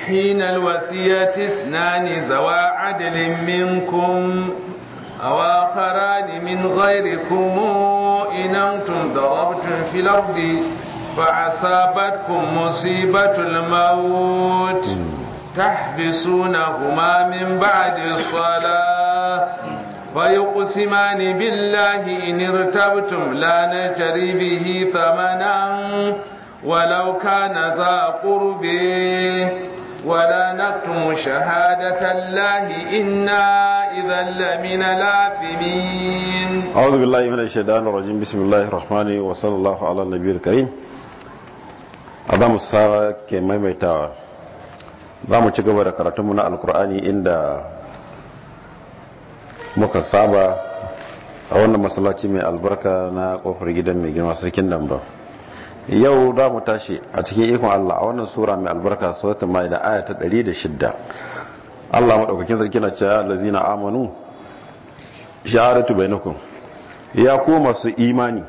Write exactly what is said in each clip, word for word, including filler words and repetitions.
حين الوصية اثنان ذوى عدل منكم أو آخران من غيركم إن أنتم ضربتم في الأرض فأصابتكم مصيبة الموت تحبسونهما من بعد الصلاة فيقسمان بالله إن ارتبتم لا نشتري به ثمنا ولو كان ذا قرب ولا نكتم شهادة الله إنا إذا لمن الآثمين. أعوذ بالله من الشيطان الرجيم. بسم الله الرحمن الرحيم وصلى الله على النبي الكريم. Adamu sa ke maimaitawa za mu ci gaba da karatunmu na alkur'ani inda muka saba a wannan masallaci mai albarka na kofar gidan mai girma sarkin damba. Yau za mu tashi a cikin ikon Allah a wannan sura mai albarka suratul maida aya ta ɗari da shida. Allah madaukakin sarki na cewa allazina amanu shahadatu bainakum, ya ku masu imani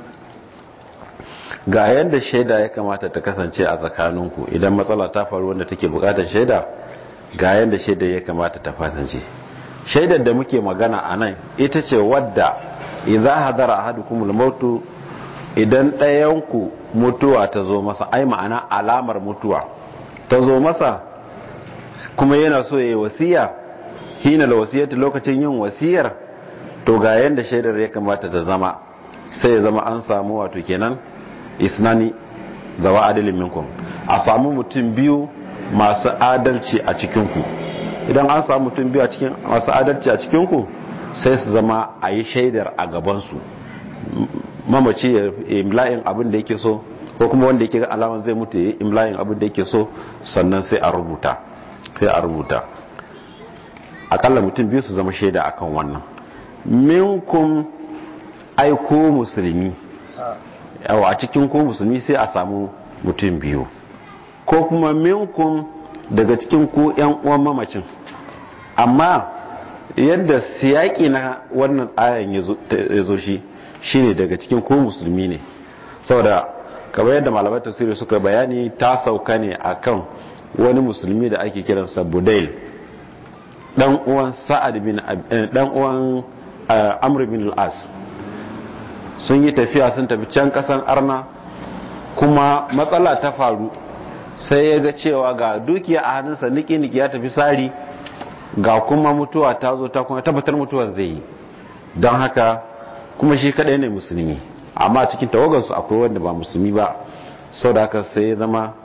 ga yanda shaida ya kamata ta kasance a tsakaninku idan matsala ta faru wanda take bukatar shaida, ga yanda shaida ya kamata ta kasance. Shaidar da muke magana a nan ita ce wadda idza hadara ahadukumul mautu, idan ɗayanku mutuwa ta zo masa, ai ma'ana alamar mutuwa ta zo masa kuma yana so ya yi wasiya, hina da wasiyatu, lokacin yin wasiyar, to ga yanda shaidar ya kamata ta zama, sai ya zama an samu wato kenan isnani zawa adalin minkum, a samu mutum biyu masu adalci a cikinku. Idan an samu mutum biyu a cikin masu adalci a cikinku, sai su zama a yi shaidar a gabansu, mamaci ya imla'in abin da yake so, ko kuma wanda yake alaman zai mutu ya imla'in abin da yake so, sannan sai a rubuta sai a rubuta akalla mutum biyu su zama shaida akan wannan. Minkum aiko musulmi, yawa a cikin ko musulmi sai a samu mutum biyu, ko kuma minkum daga cikin ku yan uwan mamacin. Amma yadda siyaki na wannan ayan ya zo shi shine daga cikin ko musulmi ne, saboda kamar yadda malamai tafsiri suka bayani, ta sauka ne akan wani musulmi da ake kiransa Budail, dan uwan Sa'ad bin dan uwan Amr bin al-As. Sun yi tafiya, sun tafi can kasan Arna, kuma matsala ta faru, sai ya ga cewa ga dukiya a hannunsa niki-niki ya tafi sari, ga kuma mutuwa ta zo ta kuma tabbatar mutuwar zai yi, don haka kuma shi kadai ne musulmi, amma cikin tawagansu akwai wanda ba musulmi ba, sau da haka sai ya zama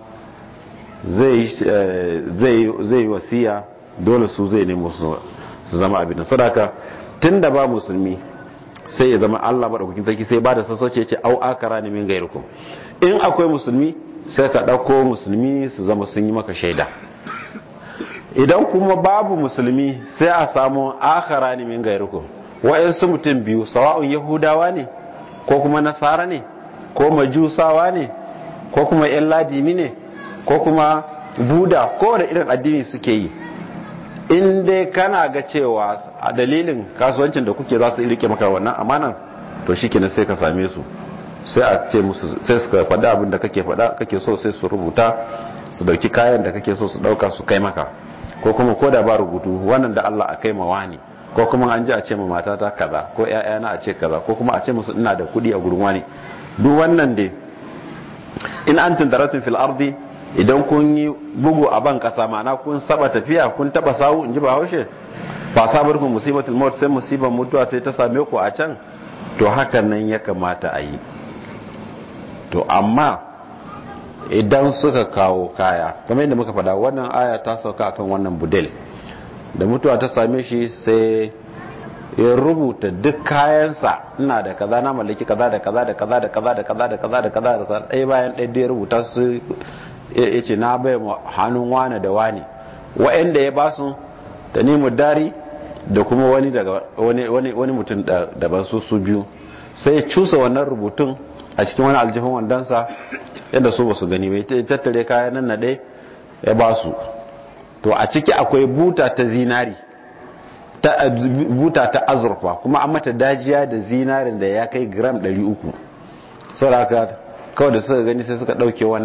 zai yi wasiya, dole su zai nemo su zama abin. Sau da haka tun da ba musulmi, sai ya zama Allah maɗaukakin sarki sai ba da sassauce ce au akara ne min gairukum, in akwai musulmi sai ka ɗauko musulmi su zama sun yi maka shaida. Idan kuma babu musulmi sai a samu akara ne min gairukum, wa'yansu mutum biyu, sawa'un yahudawa ne ko kuma nasara ne ko majusawa ne ko kuma yan ladini ne ko kuma buda, ko da irin addini suke yi, in dai kana ga cewa a dalilin kasuwancin da kuke za su rike maka wannan amanan, to shikenan sai ka same su, sai a ce musu, sai su faɗa abin da kake faɗa kake so, sai su rubuta, su dauki kayan da kake so su dauka su kai maka, ko kuma ko da ba rubutu, wannan da Allah a kai ma wani, ko kuma an ji a ce ma matata kaza, ko ƴaƴana a ce kaza, ko kuma a ce musu ina da kuɗi a gurin wani. Duk wannan dai in antum daratun fil ardi, idan kun yi bugu a ban kasa, ma'ana kun saba tafiya, kun taba sawu, in ji ba haushe, fa sabarkum musibatul maut, sai musibar mutuwa sai ta same ku a can, to hakan nan ya kamata a yi. To amma idan suka kawo kaya, kamar yadda muka faɗa, wannan aya ta sauka akan wannan Budel, da mutuwa ta same shi sai ya rubuta duk kayansa, ina da kaza, na mallaki kaza da kaza da kaza da kaza da kaza da kaza da kaza da kaza, ɗaya bayan ɗaya da ya rubuta su, ya ce na bai hannun wane da wane, wa'anda ya basu da ni mudari da kuma wani daga wani wani wani mutum daban, su su biyu. Sai ya cusa wannan rubutun a cikin wani aljihun wandansa, yadda su basu gani bai tattare kayan nan na ɗaya ya basu. To a ciki akwai buta ta zinari, ta buta ta azurfa, kuma an mata dajiya da zinarin da ya kai gram ɗari uku. Saboda haka kawai da suka gani sai suka ɗauke wannan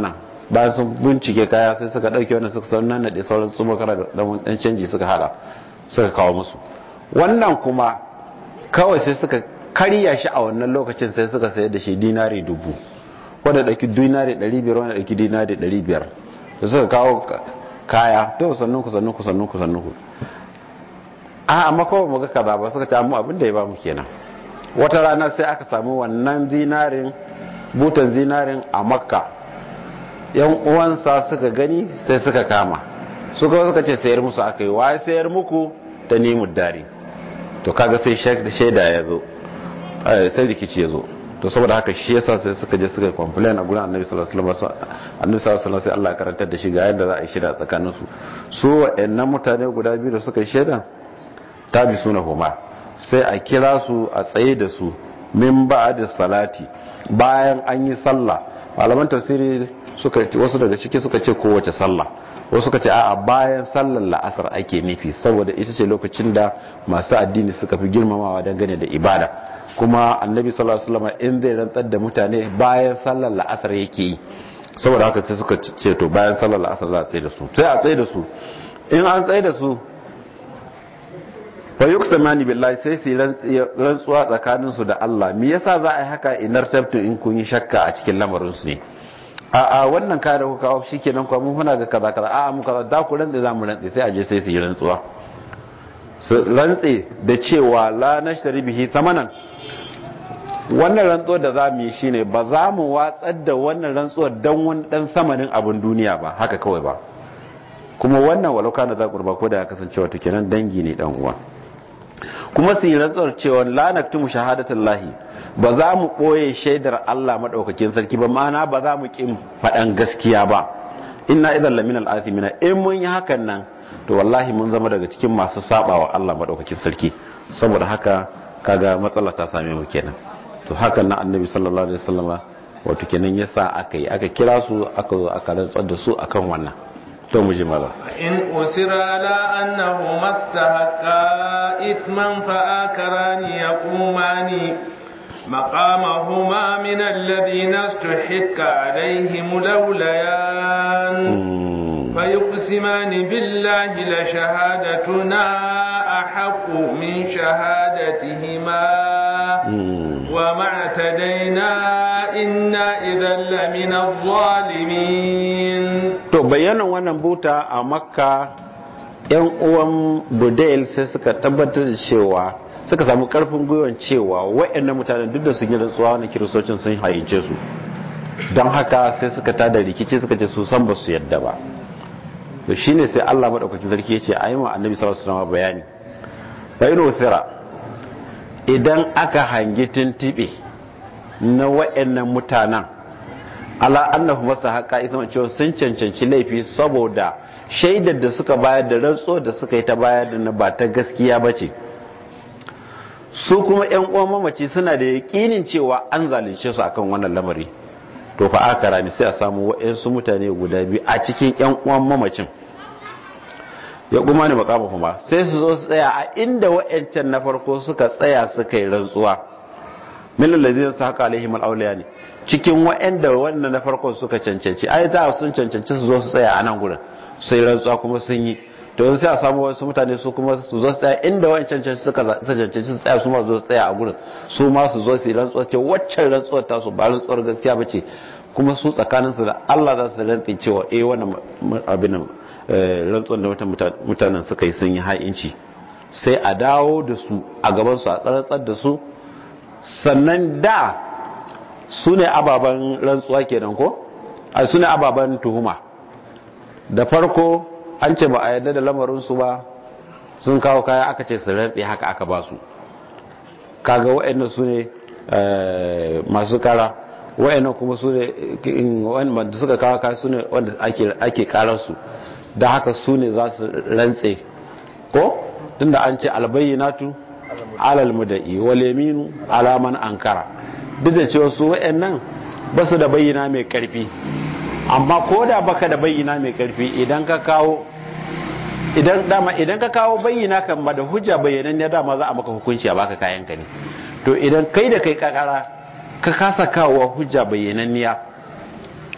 bayan sun bincike kaya sai suka dauke wannan suka san nan da sauran su makara da dan canji suka hada suka kawo musu. Wannan kuma kawai sai suka karya shi a wannan lokacin sai suka sayar da shi dinari dubu, wanda dauki dinari ɗari biyar, wanda dauki dinari ɗari biyar, da suka kawo kaya to sannun ku sannun ku sannun ku sannun ku a amma kawai mu ga kaza ba, suka ce mu abin da ya ba mu kenan. Wata rana sai aka samu wannan zinarin, butan zinarin a Makka, yan uwansa suka gani sai suka kama, suka suka ce sayar musu aka yi, waye sayar muku? ta nemi dari. To kaga sai shaida ya zo, sai rikici ya zo. To saboda haka shi yasa sai suka je suka complain a gurin Annabi sallallahu alaihi wasallam. Annabi sallallahu alaihi wasallam sai Allah ya karantar da shi ga yadda za a yi shaida tsakanin su. Su wa'annan mutane guda biyu da suka yi shaida tabi suna huma, sai a kira su a tsaye da su min ba'da salati, bayan an yi sallah. Malaman tafsiri suka wasu daga ciki suka ce kowace sallah, wasu suka ce a'a bayan sallar la'asar ake nufi, saboda ita ce lokacin da masu addini suka fi girmamawa dangane da ibada. Kuma Annabi sallallahu alaihi wasallam in zai rantsar da mutane bayan sallar la'asar yake yi, saboda haka sai suka ce to bayan sallar la'asar za a tsaye da su. Sai a tsaye da su, in an tsaye da su fa yuqsamani billahi, sai su rantsuwa tsakanin su da Allah. Me yasa za a yi haka? Inar tabtu, in kun yi shakka a cikin lamarin su ne. a a wannan kaya da kuka kawo shikenan kuma mun muna ga kaza kaza a mu kaza da ku rantsi za mu rantsi, sai a je sai su yi rantsuwa, su rantsi da cewa la nashtari bihi thamanan. Wannan rantsuwar da za mu yi shine ba za mu watsar da wannan rantsuwar dan wani dan samanin abun duniya ba, haka kawai ba. Kuma wannan walau kana za kurba, ko da ya kasance wato kenan dangi ne dan uwa. Kuma su yi rantsuwar cewa la naktumu shahadatullahi, ba za mu ɓoye shaidar Allah maɗaukakin sarki ba, ma'ana ba za mu ƙin faɗan gaskiya ba. Inna idan lamin al'athimina, in mun yi hakan nan to wallahi mun zama daga cikin masu saba wa Allah maɗaukakin sarki. Saboda haka kaga matsala ta same mu kenan. To hakan na Annabi sallallahu alaihi wasallam wato kenan yasa aka yi aka kira su aka zo aka rantsar da su akan wannan. To mu ji mala. In usira la annahu mastahaqqa ithman fa akarani yaqumani مقامهما من الذين استحق عليهم لوليان فيقسمان بالله لشهادتنا أحق من شهادتهما وما اعتدينا إنا إذا لمن الظالمين. to bayanan wannan buta a Makka, yan uwan Budayl sai suka tabbatar da cewa suka samu karfin gwiwan cewa waɗannan mutanen duk da sun yi rantsuwa wannan kiristocin sun hayyace su, don haka sai suka tada rikici suka ce su san ba su yadda ba. To shine sai Allah madaukakin sarki ya ce ayi wa Annabi sallallahu alaihi wasallam bayani, bayro thira, idan aka hangi tintibe na waɗannan mutanen ala annahu mastahaqa ithman, cewa sun cancanci laifi saboda shaidar da suka bayar da rantsuwa da suka yi ta bayar da ba ta gaskiya bace. Su kuma ƴan uwan mamaci suna da yakinin cewa an zalunce su akan wannan lamari, to fa akara ne sai a samu waɗansu mutane guda biyu a cikin ƴan uwan mamacin, ya kuma ne makama kuma sai su zo su tsaya a inda waɗancan na farko suka tsaya suka yi rantsuwa, min alladhina sahaqa alaihim alawliya ne, cikin waɗanda wannan na farko suka cancanci ai ta sun cancanci su zo su tsaya a nan gurin sai rantsuwa kuma sun yi. To sai a samu wasu mutane su kuma su zo tsaya inda wancan can suka cancanci su tsaya, su ma zo tsaya a gurin, su ma su zo su yi rantsuwa ce waccan rantsuwar ta su ba rantsuwar gaskiya ba ce, kuma su tsakanin su da Allah za su rantsi cewa eh wannan abin rantsuwar da wata mutanen suka yi sun yi ha'inci. Sai a dawo da su a gaban su a tsarantsar da su, sannan da su ne ababen rantsuwa kenan ko a su ne ababen tuhuma. Da farko an ce ba a yarda da lamarinsu ba, sun kawo kaya aka ce su rantse, haka aka ba su. Kaga wa'annan su ne masu kara, wa'annan kuma su ne wanda suka kawo kaya su ne wanda ake kararsu, da haka su ne za su rantse ko tunda an ce albayyinatu alal muda'i wal yaminu ala man ankara. Duk da cewa su wa'annan ba su da bayyana mai karfi, amma ko da baka da bayyana mai karfi, idan ka kawo idan dama idan ka kawo bayyana kan ba da hujja bayyanan ne, dama za a maka hukunci a baka kayan ka ne. To idan kai da kai kakara ka kasa kawo hujja bayyananniya, to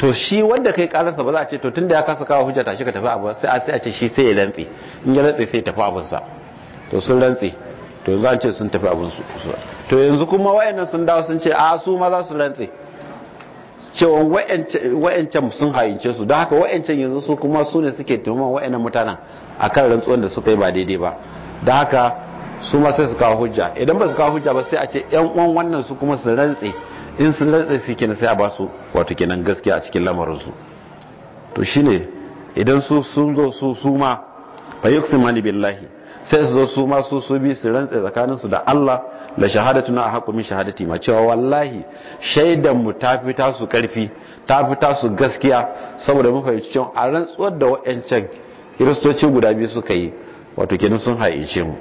to shi wanda kai karansa ba za a ce to tunda ya kasa kawo hujja tashi ka tafi abu sai a sai a ce shi sai ya rantsi in ya rantsi sai tafi abun sa to sun rantsi to yanzu an ce sun tafi abun su to yanzu kuma wayannan sun dawo sun ce a su ma za su rantsi cewa wayancan sun hayince su don haka wayancan yanzu su kuma su ne suke tuhuman wayannan mutanen akan rantsuwan da suka yi ba daidai ba don haka su ma sai su kawo hujja idan ba su kawo hujja ba sai a ce yan uwan wannan su kuma su rantsi in sun rantsa su kenan sai a ba su wato kenan gaskiya a cikin lamarinsu to shine idan su sun zo su su ma fa yuqsimani billahi sai su zo su ma su su bi su rantsa tsakanin su da Allah la shahadatuna ahqqu min shahadati ma cewa wallahi shaidan mu ta fita su karfi ta fita su gaskiya saboda mun fahimci cewa a rantsuwar da wayancan kiristoci guda biyu suka yi wato kenan sun haice mu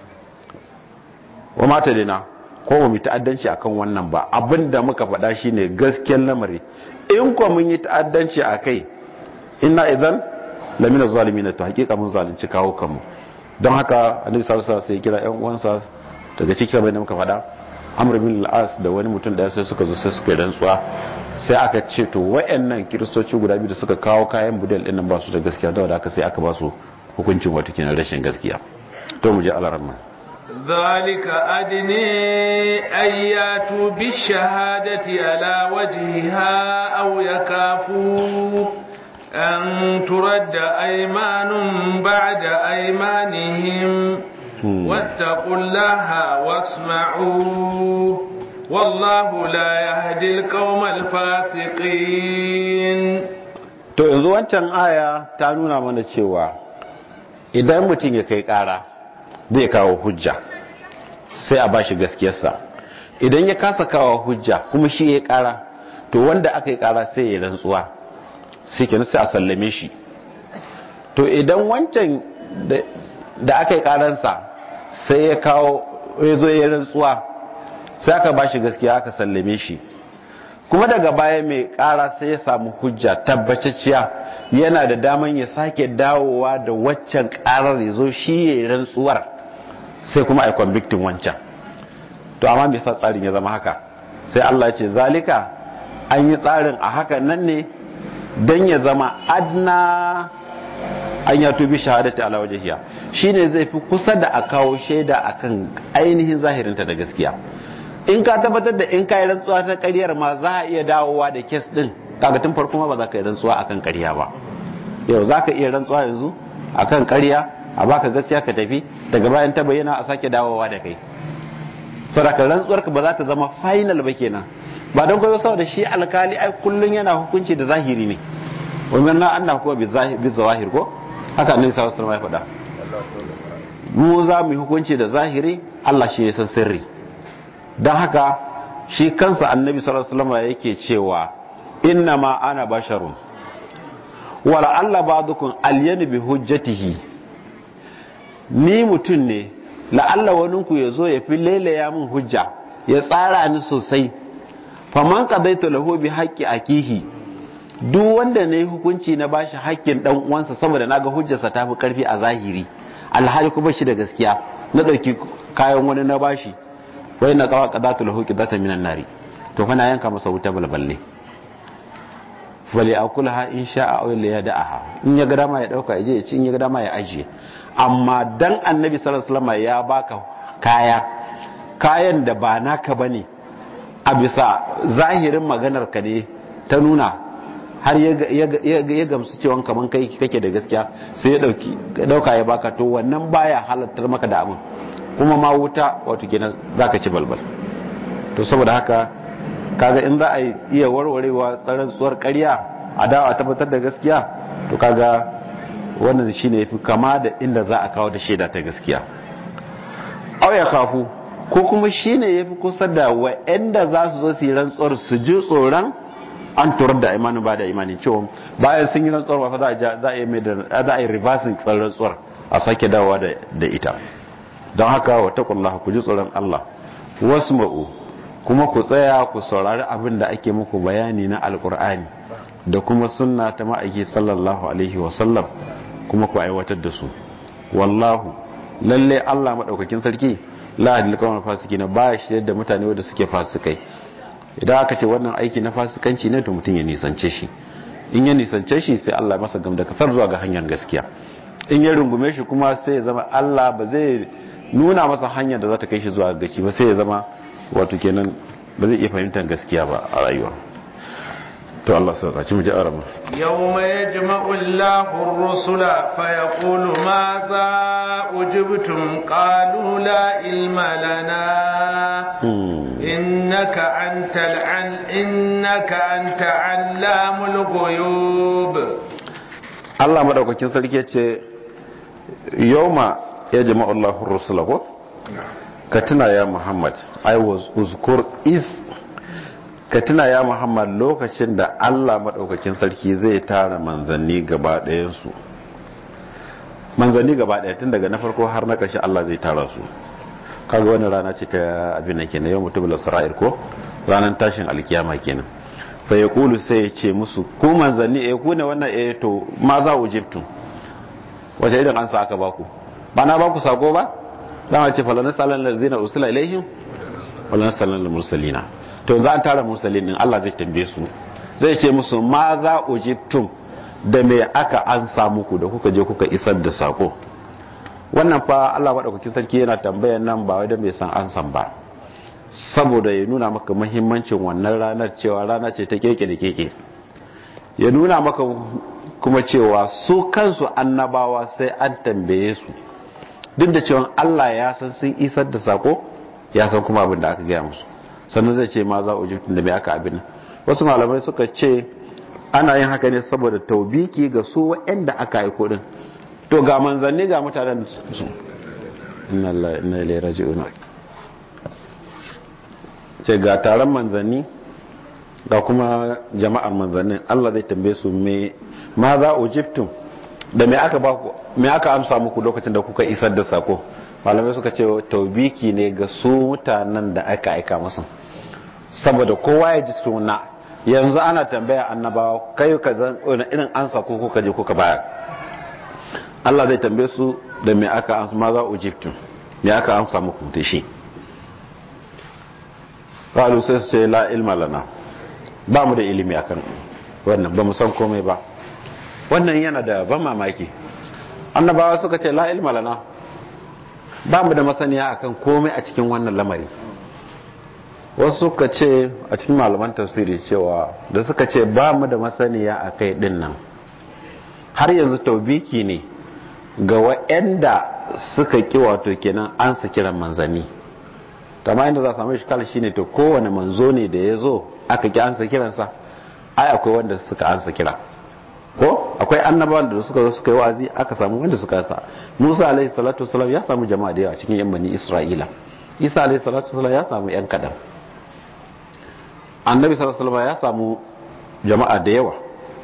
wa mata dina ko ba mu ta'addanci akan wannan ba abinda muka faɗa shine gaskiyar lamari in ko mun yi ta'addanci akai inna idan lamina zalimin to hakika mun zalunci kawo kanmu don haka annabi sallallahu alaihi wasallam sai kira ƴan uwansa daga cikin abin da muka faɗa Amr bin al-As da wani mutum da sai suka zo sai suka rantsuwa sai aka ce to wayannan kiristoci guda biyu da suka kawo kayan budal din nan ba su da gaskiya da haka sai aka ba su hukuncin wato kenan rashin gaskiya to mu je Allah ذلك أدني أن ياتوا بالشهادة على وجهها أو يكافوا أن ترد أيمان بعد أيمانهم واتقوا الله واسمعوا والله لا يهدي القوم الفاسقين. to yanzu wancan aya ta nuna mana cewa idan mutum ya kai kara zai kawo hujja sai a bashi gaskiyarsa idan ya kasa kawo hujja kuma shi ya kara to wanda aka yi kara sai ya rantsuwa sai kenan sai a sallame shi to idan wancan da aka yi karansa sai ya kawo ya zo ya rantsuwa sai aka bashi gaskiya aka sallame shi kuma daga baya mai kara sai ya samu hujja tabbacacciya yana da daman ya sake dawowa da waccan karar ya zo shi ya yi rantsuwar sai kuma a convictin wancan to amma me yasa tsarin ya zama haka sai Allah ya ce zalika an yi tsarin a haka nan ne dan ya zama adna an ya tubi shahadati ala wajhiha shine zai fi kusa da a kawo shaida akan ainihin zahirinta da gaskiya in ka tabbatar da in kai rantsuwa ta ƙaryar ma za a iya dawowa da kes din kaga tun farko ma ba za ka yi rantsuwa akan ƙarya ba yau za ka iya rantsuwa yanzu akan ƙarya a baka gaskiya ka tafi daga bayan ta bayyana a sake dawowa da kai saboda rantsuwar ka ba za ta zama final ba kenan ba don koyo saboda shi alkali ai kullun yana hukunci da zahiri ne wannan na Allah ko bi zawahir ko haka annabi sallallahu alaihi wasallam ya faɗa mu za mu hukunci da zahiri Allah shi ya san sirri dan haka shi kansa annabi sallallahu alaihi wasallam yake cewa inna ma ana basharun wala alla ba'dukum alyanu bi hujjatihi ni mutun ne la'alla waninku yazo ya fi lailaya min hujja ya tsara ni sosai faman qadaitu lahu bi haqqi akihi duk wanda nayi hukunci na bashi haƙƙin dan uwansa saboda naga hujjarsa tafi karfi a zahiri alhali kuma shi da gaskiya na dauki kayan wani na bashi wai na qawa qadatu lahu qidatan minan nari to fa na yanka masa wuta balballe fali akulha in sha'a aw la yada'aha in ya ga dama ya dauka yaje ya ci in ya ga dama ya ajiye amma dan annabi sallallahu alaihi wasallam ya baka kaya kayan da ba naka bane a bisa zahirin maganar ka ne ta nuna har ya gamsu cewa kaman kai kake da gaskiya sai ya dauki dauka ya baka to wannan baya halattar maka da abin kuma ma wuta wato kenan zaka ci balbal to saboda haka kaga in za a iya warwarewa tsaron tsuwar ƙarya a dawa tabbatar da gaskiya to kaga wannan shine yafi kama da inda za a kawo da shaida ta gaskiya aw ya kafu ko kuma shine yafi kusa da wa'anda za su zo su yi rantsuwar su ji tsoron an turar da imanin ba da imanin cewa bayan sun yi rantsuwar fa za a yi mai da za a yi reversing tsaron rantsuwar a sake dawowa da ita don haka wa taqullaha ku ji tsoron Allah wasma'u kuma ku tsaya ku saurari abin da ake muku bayani na alkur'ani da kuma sunna ta ma'aiki sallallahu alaihi wasallam kuma ku aiwatar da su wallahu lalle Allah madaukakin sarki la adil kawai fasiki na ba shi da mutane wanda suke fasikai idan aka ce wannan aiki na fasikanci ne to mutum ya nisance shi in ya nisance shi sai Allah masa gamda kasar zuwa ga hanyar gaskiya, in ya rungume shi kuma sai ya zama Allah ba zai nuna masa hanyar da za ta kai shi zuwa gaci ba, sai ya zama wato kenan ba zai iya fahimtar gaskiya ba a rayuwa. to Allah sai ka ci mu ji arama yawma yajma'u Allahu ar-rusula fa yaqulu ma za ujibtum qalu la ilma lana innaka antal an innaka anta allamul ghuyub. Allah madaukakin sarki yace yawma yajma'u Allahu ar-rusula ko ka tuna ya Muhammad, I was uzkur is ka tuna ya Muhammad lokacin da Allah madaukakin sarki zai tara manzanni gaba ɗayan su, manzanni gaba ɗaya tun daga na farko har na ƙarshe Allah zai tara su. Kaga wani rana ce ta abin nan kenan, yau mutum lasra'ir ko ranar tashin alkiyama kenan. Fa yaqulu sai ya ce musu ku manzanni eh ku ne wannan eh to ma za ujibtu, wace irin ansa aka baku, ba na baku sako ba, dan ce falana sallan lazina usila ilaihim walana sallan mursalina. To za an tara mursalin din Allah zai tambaye su, zai ce musu ma za ujibtum, da me aka ansa muku da kuka je kuka isar da sako. Wannan fa Allah madaukakin sarki yana tambayan nan ba wai da mai san ansan ba, saboda ya nuna maka muhimmancin wannan ranar, cewa rana ce ta keke da keke, ya nuna maka kuma cewa su kansu annabawa sai an tambaye su, duk da cewa Allah ya san sun isar da sako, ya san kuma abin da aka gaya musu, sannan zai ce ma za ujibtum da me aka abin. Wasu malamai suka ce ana yin haka ne saboda taubiki ga su waɗanda aka aiko din. To ga manzanni ga mutanen su, inna lillahi inna ilaihi raji'un, ce ga taron manzanni ga kuma jama'ar manzannin, Allah zai tambaye su me ma za ujibtum, da me aka ba ku, me aka amsa muku lokacin da kuka isar da sako. Malamai suka ce taubiki ne ga su mutanen da aka aika musu, saboda kowa ya ji suna. Yanzu ana tambaya annabawa kai ka zan irin ansa ko kuka je kuka bayar. Allah zai tambaye su da me aka amsa, ma za ujibtum, me aka amsa muku da shi. Qalu sai su ce la ilma lana, ba mu da ilimi akan wannan, ba mu san komai ba. Wannan yana da ban mamaki. Annabawa suka ce la ilma lana, ba mu da masaniya akan komai a cikin wannan lamari. Wasu suka ce a cikin malaman tafsiri cewa da suka ce ba mu da masaniya akai din nan, har yanzu taubiki ne ga waɗanda suka ki wato kenan an sa kiran manzanni. Kama inda za a samu shikala shine to kowane manzo ne da ya zo aka ki ansa kiransa, ai akwai wanda suka ansa kira ko akwai annabawan da suka zo suka yi wa'azi aka samu wanda suka ansa. Musa alaihi salatu wasalam ya samu jama'a da yawa cikin yan bani Isra'ila. Isa alaihi salatu wasalam ya samu yan kadan. Annabi sallallahu alaihi wasallam ya samu jama'a da yawa.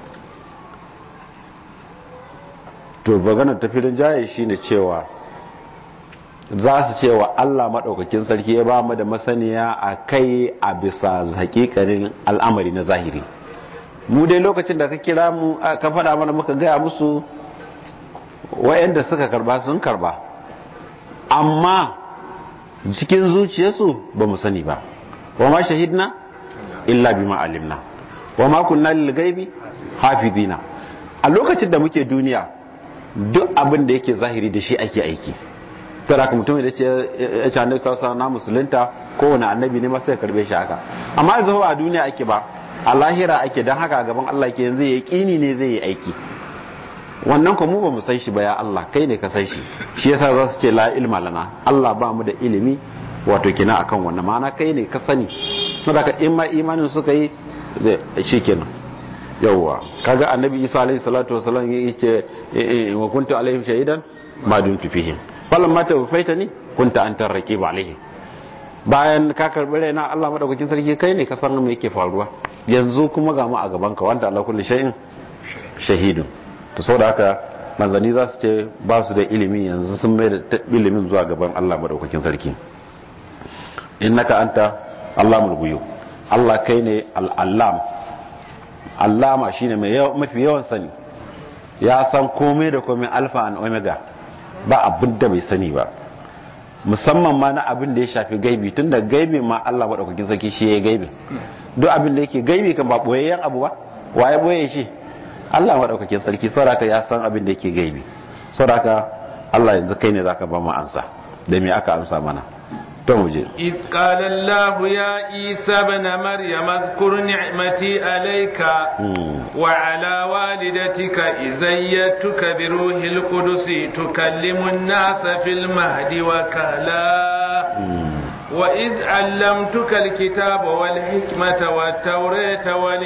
To maganar tafilin jaye shine cewa za su cewa Allah maɗaukakin sarki ya ba mu da masaniya a kai a bisa hakikanin al'amari na zahiri. Mu dai lokacin da ka kira mu ka faɗa mana muka gaya musu, wa'anda suka karba sun karba, amma cikin zuciyarsu ba mu sani ba. Wa ma shahidna illa bima alimna wa ma kunna lil ghaibi hafizina. A lokacin da muke duniya duk abin da yake zahiri da shi ake aiki. Tara ka mutum da ce ya ce annabi sallallahu alaihi wasallam musulunta, kowane annabi ne ma sai karbe shi haka. Amma yanzu ba a duniya ake ba, a lahira ake, dan haka gaban Allah ke yanzu ya kini ne zai yi aiki. Wannan ko mu ba mu san shi ba ya Allah, kai ne ka san shi. Shi yasa za su ce la ilma lana, Allah ba mu da ilimi wato kina akan wannan, ma'ana kai ne ka sani. Saboda ka in ma imanin suka yi shi kenan. Yawwa kaga annabi Isa alaihi salatu wasallam yake wa kuntu alaihim shahidan ma dumtu fihim falamma tawfaitani kunta antar raqib alaihim. Bayan ka karbi raina Allah madaukakin sarki kai ne ka san me yake faruwa, yanzu kuma ga mu a gaban ka, wanda Allah kullu shay'in shahidun. To saboda haka manzani za su ce ba su da ilimi, yanzu sun mai da ilimin zuwa gaban Allah madaukakin sarki. Innaka anta allamul ghuyub, Allah kai ne al-allam. Allama shine mai mafi yawan sani, ya san komai da komai, alfa and omega, ba abin da bai sani ba, musamman ma na abin da ya shafi gaibi. Tun da gaibi ma Allah maɗaukakin sarki shi ya gaibi. Duk abin da yake gaibi kan ba ɓoyayyen abu ba, waye ɓoye shi? Allah madaukakin sarki saboda ya san abin da yake gaibi saboda Allah yanzu kai ne zaka ba mu ansa da me aka amsa mana to mu je iz qala Allah ya Isa ibn Maryam azkur ni'mati alayka wa ala walidatika izayyatuka bi ruhil qudus tukallimu an-nasa fil mahdi wa kala wa iz 'allamtuka al-kitaba wal hikmata wat tawrata wal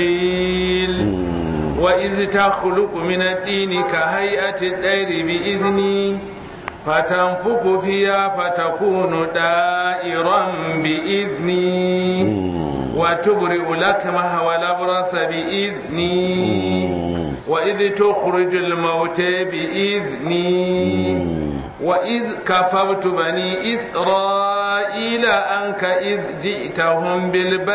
injil وإذ تخلق من الدين كهيئة الطير بإذني فتنفخ فيها فتكون طائرا بإذني وتبرئ الأكمه والأبرص بإذني وإذ تخرج الموتى بإذني وإذ كفرت بني إسرائيل عنك إذ جئتهم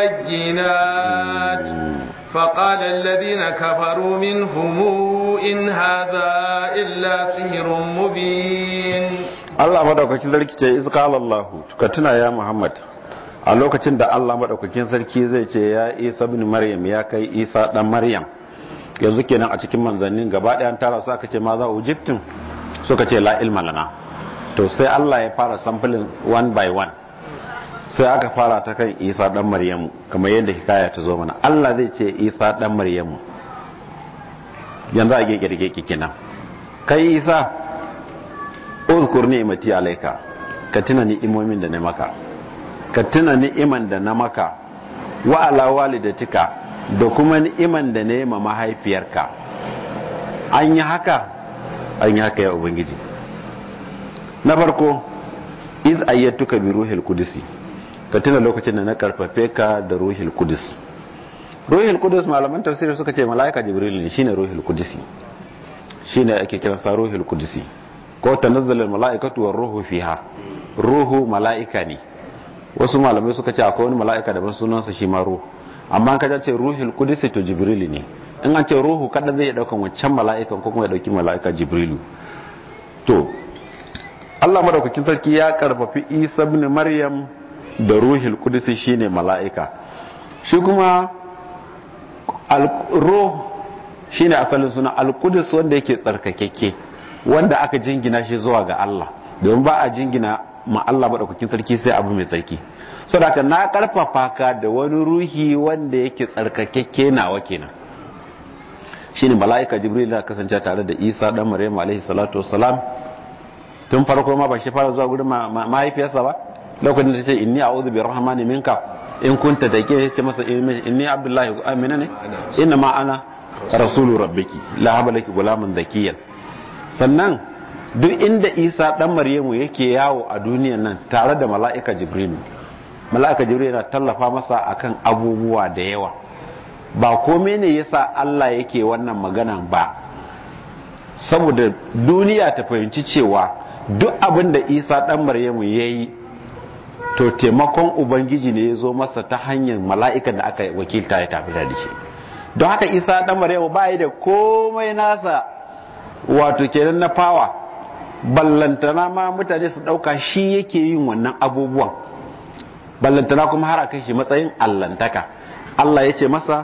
بالبينات فقال الذين كفروا منهم إن هذا إلا سحر مبين Allah madaukakin sarki ce iz qala Allah ka tuna ya Muhammad a lokacin da Allah madaukakin sarki zai ce ya Isa ibn Maryam ya kai Isa dan Maryam yanzu kenan a cikin manzannin gaba ɗayan tara su aka ce ma za ujibtin suka ce la ilma lana to sai Allah ya fara sampling one by one sai aka fara ta kan Isa dan Maryamu kamar yadda hikaya ta zo mana Allah zai ce Isa dan Maryamu yanzu a gege kenan kai Isa uzkur ni'mati alayka ka tuna ni'imomin da na maka ka tuna ni'iman da na maka wa ala walidatika da kuma ni'iman da na yi ma mahaifiyarka an yi haka an yi haka ya ubangiji na farko iz ayyatuka bi ruhil qudusi ka tuna lokacin da na karfafe ka da ruhil qudus ruhil qudus malaman tafsiri suka ce malaika jibril ne shine ruhil qudusi shine ake kira sa ruhil qudusi ko tanazzalul malaikatu war ruhu fiha ruhu malaika ne wasu malamai suka ce akwai wani malaika da ban sunansa shi ma ruhu amma ka ce ruhil qudusi to jibril ne in an ce ruhu kada zai daukan wancan malaikan ko kuma ya dauki malaika jibrilu to Allah madaukakin sarki ya karfafi Isa ibn Maryam da ruhil qudusi shine malaika shi kuma al-ruh shine asalin suna al-qudus wanda yake tsarkakekke wanda aka jingina shi zuwa ga Allah domin ba a jingina ma Allah madaukakin sarki sai abu mai tsarki saboda na karfafa ka da wani ruhi wanda yake tsarkakekke nawa kenan shine malaika jibril da kasance tare da Isa dan Maryam alaihi salatu wassalam tun farko ma ba shi fara zuwa gurin mahaifiyarsa ba lokacin da ta ce inni a'udhu bi rahmani minka in kunta take yace masa inni abdullahi amina ne inna ma ana rasulu rabbiki la habalaki gulaman zakiyan sannan duk inda Isa dan Maryamu yake yawo a duniyan nan tare da mala'ika Jibril mala'ika Jibril yana tallafa masa akan abubuwa da yawa ba komai ne yasa Allah yake wannan maganan ba saboda duniya ta fahimci cewa duk abin da Isa dan Maryamu yayi to taimakon ubangiji ne ya zo masa ta hanyar mala'ikan da aka wakilta ya tafi da shi don haka Isa dan Maryamu ba yi da komai nasa wato kenan na fawa ballantana ma mutane su dauka shi yake yin wannan abubuwan ballantana kuma har a kai shi matsayin allantaka Allah ya ce masa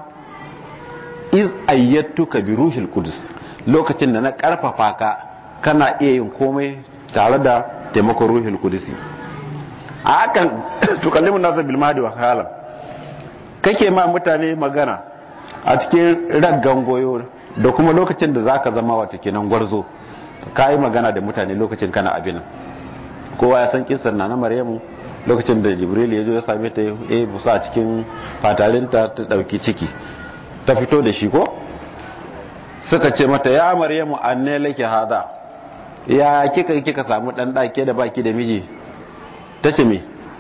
iz ayyatuka bi ruhil qudus lokacin da na karfafa ka kana iya yin komai tare da taimakon ruhil qudusi a hakan tukallimun nasa bil mahdi wa halam kake ma mutane magana a cikin raggan goyo da kuma lokacin da zaka zama wata kenan gwarzo kai magana da mutane lokacin kana abin kowa ya san kisar na Maryamu lokacin da Jibril ya zo ya same ta eh busa a cikin fatalinta ta dauki ciki ta fito da shi ko suka ce mata ya Maryamu anne laki hada ya kika kika samu dan dake da baki da miji tace me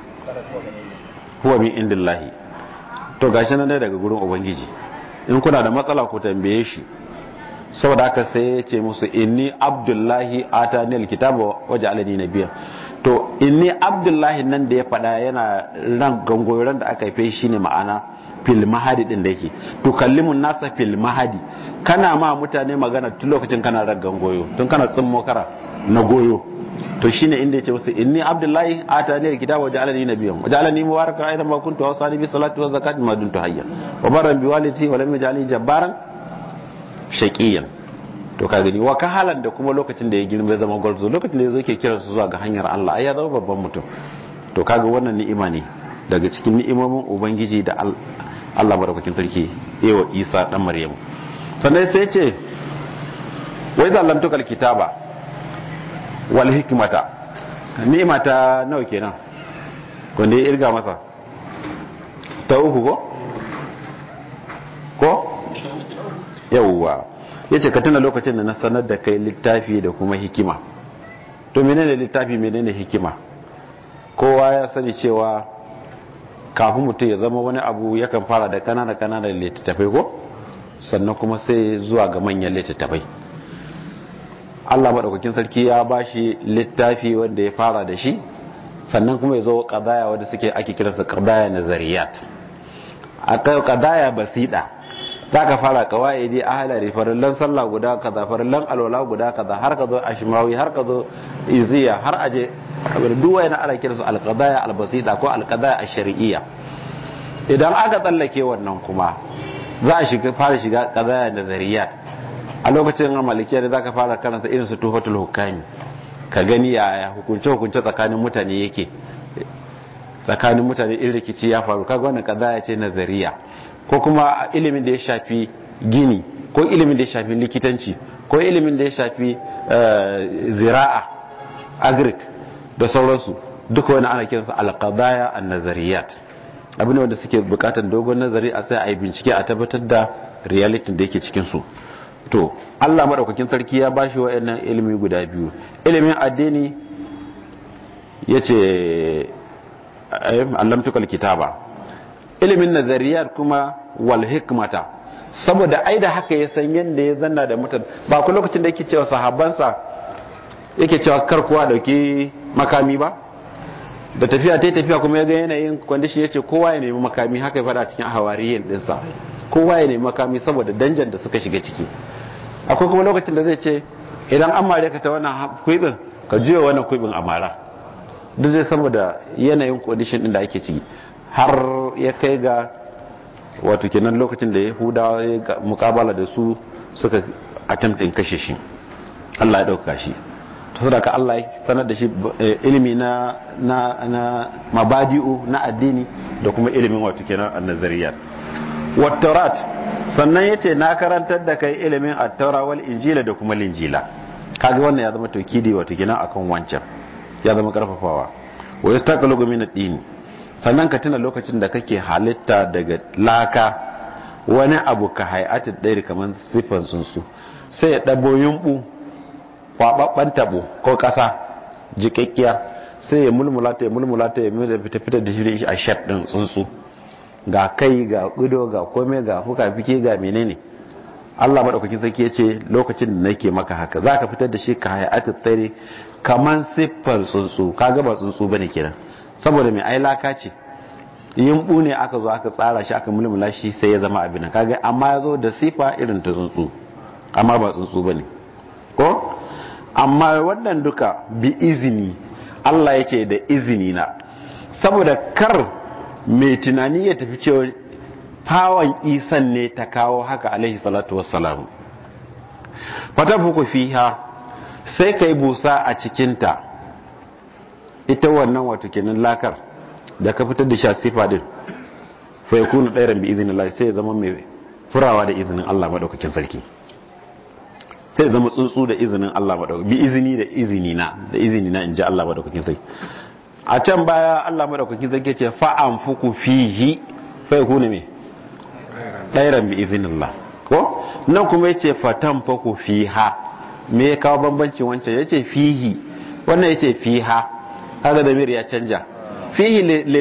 huwa min indillahi to gashi nan dai daga gurin ubangiji in kuna da matsala ku tambaye shi saboda haka sai ya ce musu inni abdullahi atani alkitaba waja'alani nabiyyan to inni abdullahi nan da ya fada yana ran gangoyoran da aka haife shi ne ma'ana fil mahadi din da yake to kallimun nasa fil mahadi kana ma mutane magana tun lokacin kana ran gangoyo tun kana tsimmo kara na goyo to shine inda yace musu inni abdullahi atani alkitaba waja'alani nabiyyan waja'alani mubaraka aidan ma kuntu awsani bi salati wa zakati ma dumtu hayya wa barran bi walidati wa lam yaj'alni jabbaran shaqiyan. To ka gani wa kahalan da kuma lokacin da ya girma ya zama gwarzo, lokacin da yazo yake kiran su zuwa ga hanyar Allah ai ya zama babban mutum. To kaga wannan ni'ima ne daga cikin ni'imomin ubangiji da Allah madaukakin sarki yawa Isa dan Maryam. Sannan sai ya ce wai zallamtukal kitaba wal hikmata, ni'ima ta nawa kenan wanda ya irga masa ta uku ko ko yawwa yace ka tuna lokacin da na sanar da kai littafi da kuma hikima. To menene littafi menene hikima? Kowa ya sani cewa kafin mutum ya zama wani abu yakan fara da kanana kanana littattafai ko sannan kuma sai zuwa ga manyan littattafai. Allah madaukakin sarki ya bashi littafi wanda ya fara da shi, sannan kuma ya zo qadaya wanda suke ake kiransa qadaya nazariyat. Akai qadaya basida zaka fara kawaidi ahlari farillan sallah guda kaza, farillan alwala guda kaza, har ka zo ashmawi, har ka zo iziya, har aje duwa yana ana kiransu alqadaya albasida ko alqadaya ash-shar'iyya. Idan aka tsallake wannan kuma za a shiga fara shiga qadaya nazariyat. A lokacin malikiya ne zaka fara karanta irin su tufatul hukami, ka gani yaya hukunce hukunce tsakanin mutane yake, tsakanin mutane in rikici ya faru, kaga wannan qadaya ce nazariya. Ko kuma ilimin da ya shafi gini, ko ilimin da ya shafi likitanci, ko ilimin da ya shafi zira'a agric da sauransu, duka wani ana kiransa alqadaya an-nazariyat. Abin wanda suke bukatar dogon nazari a sai a yi bincike a tabbatar da reality da yake cikin su. To Allah madaukakin sarki ya bashi wayannan ilimi guda biyu. Ilimin addini yace allamtukal kitaba, ilimin nazariyat kuma wal hikmata, saboda ai da haka ya san yanda ya zanna da mutan. Ba ku lokacin da yake cewa sahabbansa yake cewa kar kuwa dauki makami ba, da tafiya ta tafiya kuma ya ga yanayin condition yace kowa ya nemi makami. Haka ya fada cikin hawariyin dinsa, kowa ya nemi makami saboda danjan da suka shiga ciki. Akwai kuma lokacin da zai ce idan an mare ka ta wannan kuibin ka juya wannan kuibin a mara, duk zai saboda yanayin condition din da ake ciki. Har ya kai ga wato kenan lokacin da Yahudawa ya mukabala da su suka attempt din kashe shi, Allah ya dauka shi. To saboda Allah ya sanar da shi ilimi na na na mabadi'u na addini da kuma ilimin wato kenan an-nazariyat. Wat Taurat, sannan yace na karantar da kai ilimin at-taura wal injila da kuma linjila. Kaga wannan ya zama tawkidi wato kenan akan wancan, ya zama karfafawa. Wa yastaqalu min ad-din, sannan ka tuna lokacin da kake halitta daga laka wani abu ka hay'atid dairi kaman sifan sunsu, sai ya dabo yumbu kwababban tabo ko kasa jikakkiya, sai ya mulmula ta ya mulmula ta ya fita fita da shi a shat din tsuntsu, ga kai ga gudo ga kome ga fuka fike ga menene. Allah madaukakin sarki yace lokacin da nake maka haka zaka fitar da shi ka hay'atid dairi kaman sifan tsuntsu. Kaga ba tsuntsu bane kenan, saboda mai ai laka ce, yimbu ne aka zo aka tsara shi aka mulmula shi sai ya zama abin. Kaga amma ya zo da sifa irin ta tsuntsu, amma ba tsuntsu bane ko. Amma wannan duka bi izini, Allah yake da izini na, saboda kar mai tunani ya tafi cewa fawon isan ne ta kawo haka alaihi salatu wassalam. Fatafuku fiha, sai kai busa a cikinta, ita wannan wato kenan lakar da ka fitar da shasifa din, fa yakunu dairan bi idhnillah, sai zama mai furawa da izinin Allah madaukakin sarki, sai zama tsuntsu da izinin Allah madaukakin, bi izini da izini na da izini na inji Allah madaukakin sarki. A can baya Allah madaukakin sarki ce fa anfuku fihi fa yakunu me dairan bi idhnillah ko. Nan kuma yace fa tanfuku fiha, me ya kawo bambancin wancan? Yace fihi, wannan yace fiha, هذا ضمير يا canja فيه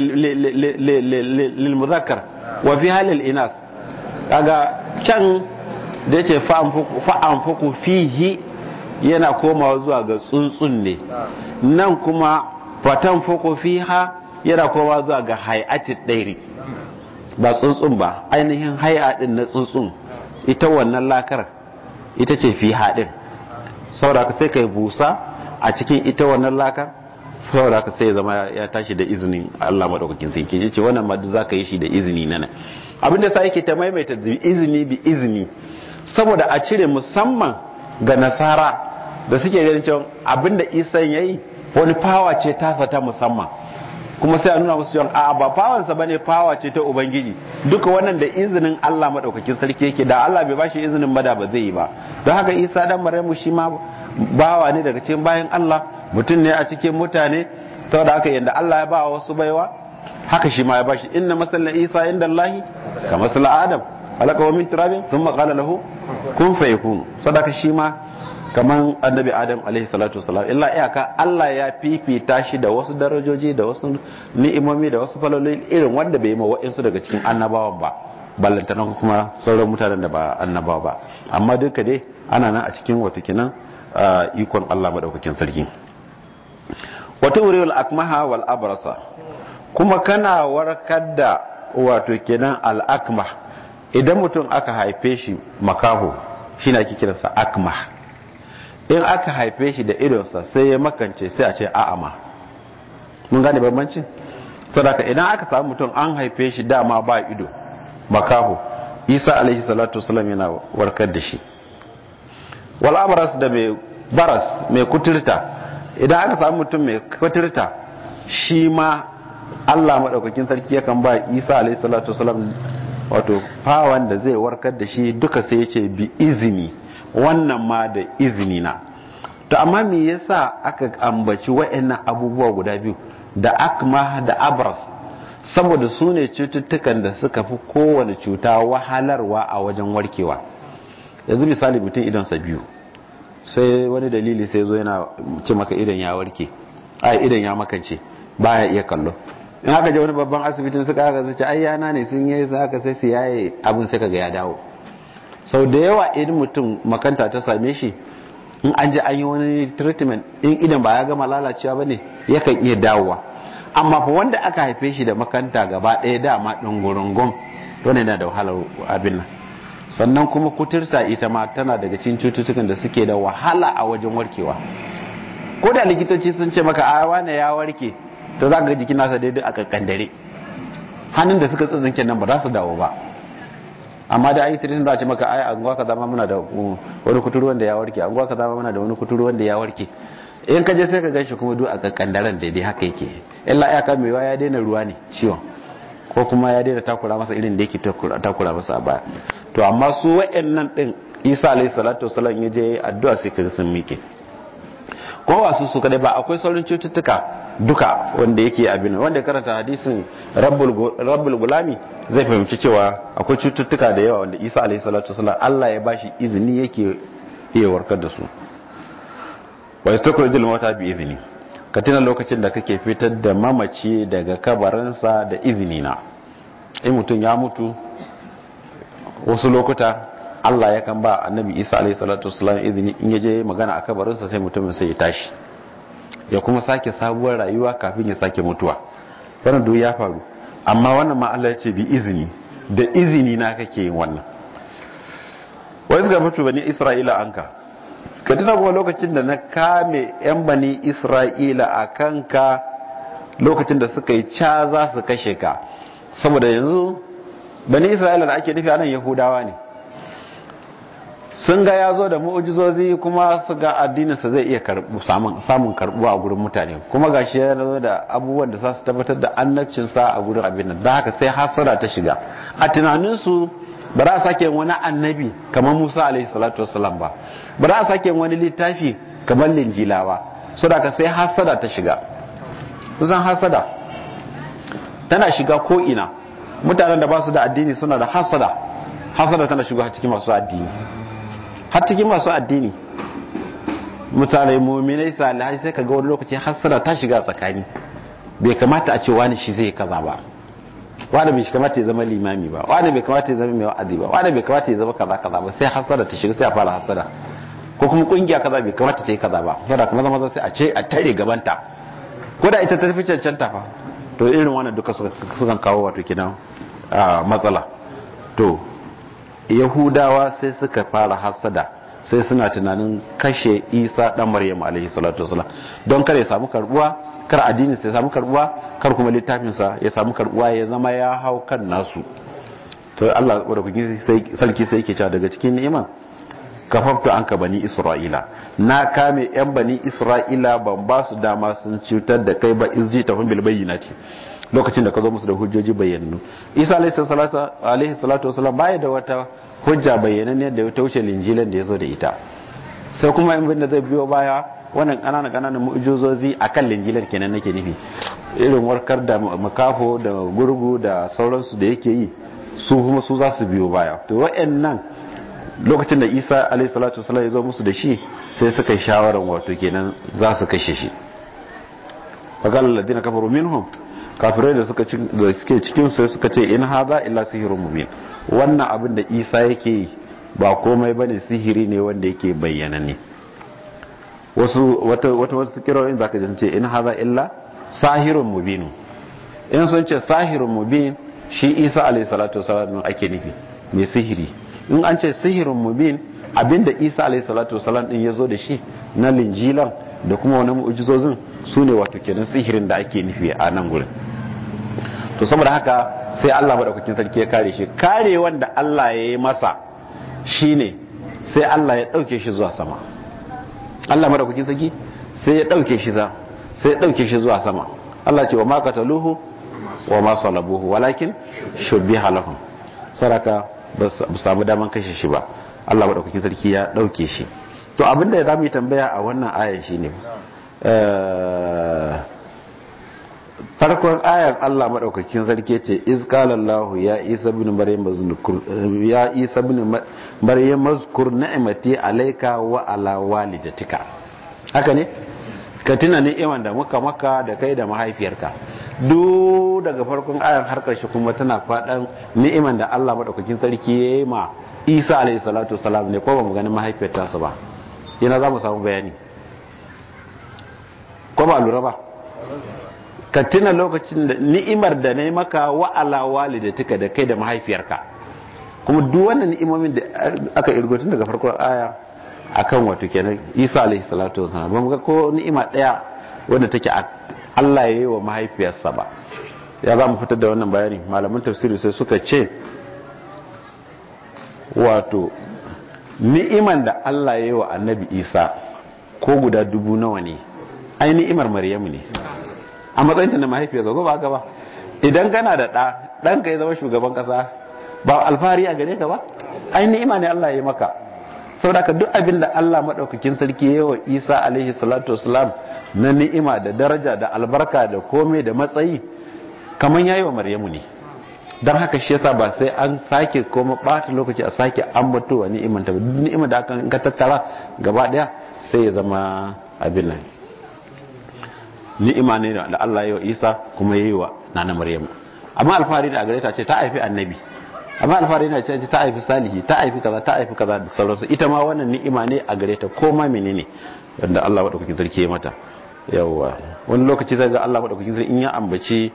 للمذكر وفيها للإناث. kaga can da yace fa'anfuku fihi yana komawa zuwa ga tsuntsun ne, nan kuma fatanfuku fiha yana komawa zuwa ga hay'atid dairi, ba tsuntsun ba, ainihin hay'a din na tsuntsun, ita wannan lakar ita ce fiha din. saboda sai kai busa a cikin ita wannan lakar, saboda haka sai zama ya tashi da izinin Allah madaukakin sarki. yace wannan ma duk zaka yi shi da izini nana. Abinda sai yake ta maimaita izini bi izini saboda a cire musamman ga nasara da suke ganin cewa abinda Isa yayi wani fawa ce tasa ta musamman, kuma sai a nuna musu cewa a ba fawansa bane, fawa ce ta ubangiji. Duka wannan da izinin Allah madaukakin sarki yake, da Allah bai bashi izinin ba da ba zai yi ba. Don haka Isa dan Maryamu shi ma bawa ne daga cikin bayan Allah, mutum ne a cikin mutane, saboda haka yanda Allah ya ba wasu baiwa haka shi ma ya bashi. Inna masalla Isa inda Allahi ka masalla Adam alaka wa min turabin thumma qala lahu kun fayakun. Sadaka shi ma kaman annabi Adam alaihi salatu wasalam, illa iyaka Allah ya fifita shi da wasu darajoji da wasu ni'imomi da wasu falolin irin wanda bai yi ma wa'insu daga cikin annabawan ba, ballantana kuma sauran mutanen da ba annabawa ba. Amma duka dai ana nan a cikin wato kenan ikon Allah madaukakin sarki. Wata wuriyul akmaha wal abrasa, kuma kana warkar da wato kenan al akmah. Idan mutum aka haife shi makaho shine ake kiransa akmah. In aka haife shi da idonsa sai ya makance sai a ce a'ama. Mun gane bambanci? Sadaka idan aka samu mutum an haife shi dama ba ido makaho, Isa alaihi salatu wasallam yana warkar da shi. Wal abras da mai baras mai kuturta, idan aka samu mutum mai kuturta shi ma Allah madaukakin sarki yakan ba Isa alaihi salatu wasallam wato fawan da zai warkar da shi duka, sai ya ce bi izini, wannan ma da izini na. To amma me yasa aka ambaci wa'annan abubuwa guda biyu da akma da abras? Saboda su ne cututtukan da suka fi kowane cuta wahalarwa a wajen warkewa. Yanzu misali mutum idonsa biyu, sai wani dalili sai zo yana ce maka idan ya warke, ai idan ya makance baya iya kallo. In haka je wani babban asibitin suka haka su ce ai yana ne sun yi haka sai su yaye abin sai kaga ya dawo. Sau da yawa idan mutum makanta ta same shi, in an ji an yi wani treatment in idan ba ya gama lalacewa ba ne yakan iya dawowa. Amma fa wanda aka haife shi da makanta gaba ɗaya dama ɗin gurungun, wani yana da wahalar abin nan. Sannan kuma kuturta ita ma tana daga cikin cututtukan da suke da wahala a wajen warkewa. Ko da likitoci sun ce maka a wane ya warke, to za ka ga jikin nasa daidai a kakkandare, hannun da suka tsintsinke nan ba za su dawo ba. Amma da ayi tirin za a ce maka ai anguwa ka zama muna da wani kuturu wanda ya warke, anguwa ka zama muna da wani kuturu wanda ya warke. In ka je sai ka ganshi kuma duk a kakkandaren daidai haka yake. Illa ya ka mewa ya daina ruwa ne ciwon, ko kuma ya daina takura masa irin da yake takura masa a baya. To amma su wa'annan din Isa alayhi salatu wasallam ya je addu'a sai kaga sun mike. Ko wasu su kadai ba, akwai sauran cututtuka duka wanda yake abin, wanda ya karanta hadisin rabbul rabbul gulami zai fahimci cewa akwai cututtuka da yawa wanda Isa alayhi salatu wasallam Allah ya bashi izini yake iya warkar da su. Wa yastakhrujul mauta bi izini, ka tuna lokacin da kake fitar da mamaci daga kabarinsa da izini na. In mutum ya mutu wasu lokuta Allah ya kan ba annabi Isa alayhi salatu wasallam izini, in yaje magana a kabarinsa sai mutumin sai ya tashi ya kuma sake sabuwar rayuwa kafin ya sake mutuwa. Wannan duk ya faru, amma wannan ma Allah ya ce bi izini, da izini na kake yin wannan. Wai suka mutu bani Isra'ila anka, ka tuna kuma lokacin da na kame yan bani Isra'ila a kanka lokacin da suka yi ca za su kashe ka. Saboda yanzu bani Isra'ila da ake nufi anan Yahudawa ne, sun ga ya zo da mu'ujizozi kuma su ga addininsa zai iya samun karbuwa a gurin mutane, kuma ga shi ya zo da abubuwan da za su tabbatar da annabcinsa a gurin abin nan. Da haka sai hasara ta shiga a tunaninsu, ba za a sake wani annabi kamar Musa alaihi salatu wassalam ba, ba za a sake wani littafi kamar Linjila ba. So da haka sai hasada ta shiga. kusan hasada tana shiga ko ina. Mutanen da ba su da addini suna da hasada, hasada tana shiga cikin masu addini, har cikin masu addini mutane mu'minai salihai sai kaga wani lokaci hasada ta shiga tsakani. Bai kamata a ce wani shi zai kaza ba, wani bai kamata ya zama limami ba, wani bai kamata ya zama mai wa'azi ba, wani bai kamata ya zama kaza kaza ba, sai hasada ta shiga, sai a fara hasada. Ko kuma kungiya kaza bai kamata ta yi kaza ba, saboda kuma zama sai a ce a tare gabanta, ko da ita ta fi cancanta fa. To irin wannan duka sukan kawo wato kinan matsala. To Yahudawa sai suka fara hasada, sai suna tunanin kashe Isa dan Maryam alaihi salatu wasalam, don kare ya samu karbuwa, kar addinin sa ya samu karbuwa, kar kuma littafin sa ya samu karbuwa, ya zama ya hau kan nasu. to Allah madaukakin sarki sai yake cewa daga cikin ni'ima kafaftu anka bani isra'ila na kame yan bani isra'ila ban ba su dama sun cutar da kai ba izji tafin bil bayyinati lokacin da ka zo musu da hujjoji bayyananu isa alaihi salatu wasalam baya da wata hujja bayyananne da ta wuce linjilan da ya zo da ita sai kuma in bin da zai biyo baya wannan ƙananan ƙananan mu'jizozi akan linjilan kenan nake nufi irin warkar da makafo da gurgu da sauransu da yake yi su kuma su za su biyo baya to wa'annan lokacin da isa alaihi salatu wasalam ya zo musu da shi sai suka yi shawarar wato kenan za su kashe shi faqala alladhina kafaru minhum kafirai da suka da suke cikin su suka ce in hadha illa sihrun mubin wannan abin da isa yake yi ba komai bane sihiri ne wanda yake bayyana ne wasu wata wata wasu kiroyin zaka ji sun ce in hadha illa sahirun mubin in sun ce sahirun mubin shi isa alaihi salatu wasalam ake nufi mai sihiri in an ce sihirun mubin abinda isa alaihi salatu wasalam din yazo da shi na linjilan da kuma wani mu'jizozin sune wato kenan sihirin da ake nufi a nan gurin to saboda haka sai Allah madaukakin sarki ya kare shi kare wanda Allah ya yi masa shine sai Allah ya dauke shi zuwa sama Allah madaukakin sarki sai ya dauke shi za sai ya dauke shi zuwa sama Allah ce wa ma qataluhu wa ma salabuhu walakin shubbiha lahum saraka ba su samu daman kashe shi ba Allah madaukakin sarki ya dauke shi to abinda ya zamu tambaya a wannan ayan shine eh farkon ayan Allah madaukakin sarki ce iz qala Allah ya Isa ibn Maryam mazkur ya Isa ibn Maryam mazkur ni'mati alayka wa ala walidatika haka ne ka tuna ni'iman da muka maka da kai da mahaifiyarka duk daga farkon ayan har karshe kuma tana fadan ni'iman da Allah madaukakin sarki yayi ma Isa alayhi salatu wasalam ne ko ba mu ganin mahaifiyarta sa ba yana za mu samu bayani ko ba lura ba ka tuna lokacin da ni'imar da nayi maka wa ala walidatika da kai da mahaifiyarka kuma duk wannan ni'imomin da aka irgo tun daga farkon aya akan wato kenan Isa alayhi salatu wasalam ba mu ga ko ni'ima daya wanda take Allah ya yi wa mahaifiyarsa ba ya za mu fitar da wannan bayani malaman tafsiri sai suka ce wato ni'iman da Allah ya yi wa annabi Isa ko guda dubu nawa ne ai ni'imar Maryamu ne a matsayinta na mahaifiyarsa ko ba haka ba idan kana da ɗa ɗanka ya zama shugaban ƙasa ba alfahari a gare ka ba ai ni'ima ne Allah ya yi maka saboda ka duk abin da Allah maɗaukakin sarki ya yi wa Isa alaihi salatu wasalam na ni'ima da daraja da albarka da komai da matsayi kaman yayi wa Maryamu ne dan haka shi yasa ba sai an sake koma bata lokaci a sake ambatowa ni'iman ta ni'imar da aka ka tattara gaba daya sai ya zama abin nan ni'ima ne da Allah ya yi wa Isa kuma yayi wa nana Maryamu amma alfahari da gare ta ce ta haifi annabi amma alfahari na ce ta haifi salihi ta haifi kaza ta haifi kaza da sauransu ita ma wannan ni'ima ne a gare ta ko ma menene wanda Allah madaukakin sarki ya mata yawa wani lokaci sai ga Allah madaukakin sarki in ya ambaci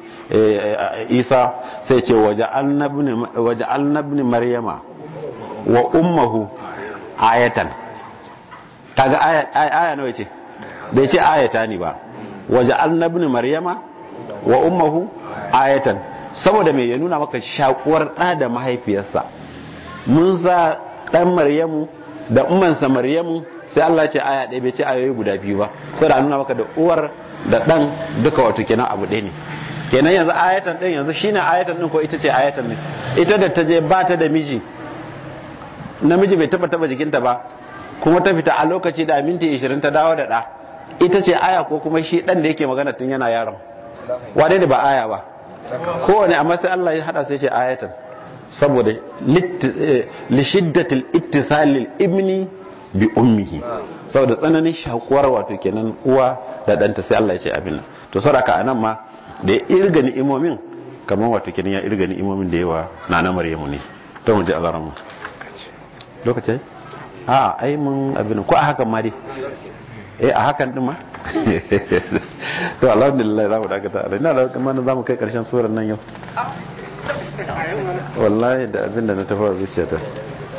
Isa sai ce waja'alna ibn waja'alna ibn maryama wa ummuhu ayatan kaga aya aya nawa ce bai ce ayata ne ba waja'alna ibn maryama wa ummuhu ayatan saboda me ya nuna maka shakuwar da da mahaifiyarsa mun sa dan Maryamu da ummansa Maryamu sai Allah ya ce aya ɗaya bai ce ayoyi guda biyu ba saboda an nuna maka da uwar da dan duka wato kenan abu ɗaya ne kenan yanzu ayatan din yanzu shine ayatan din ko ita ce ayatan ne ita da ta je ba ta da miji namiji bai taba taba jikinta ba kuma ta fita a lokaci da minti ishirin ta dawo da ɗa ita ce aya ko kuma shi dan da yake magana tun yana yaron wane ne ba aya ba kowane amma sai Allah ya hada sai ce ayatan saboda li shiddatil ittisalil ibni bi ummihi saboda tsananin shakuwar wato kenan uwa da danta sai Allah ya ce abin nan to saboda anan ma da ya irga ni'imomin kamar wato kenan ya irga ni'imomin da yawa nana Maryamu ne to mu ji Allah mu lokaci a ai mun abin ko a hakan ma dai eh a hakan din ma to alhamdulillah za mu dakata ina da kuma za mu kai karshen surar nan yau wallahi da abin da na tafi zuciyata